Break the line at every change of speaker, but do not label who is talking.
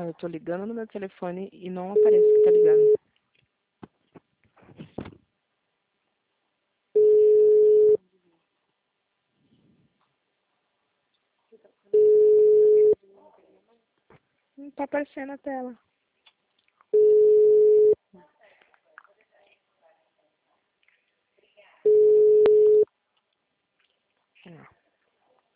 Eu tô ligando no meu telefone e não aparece que tá ligando. Não tá aparecendo a tela.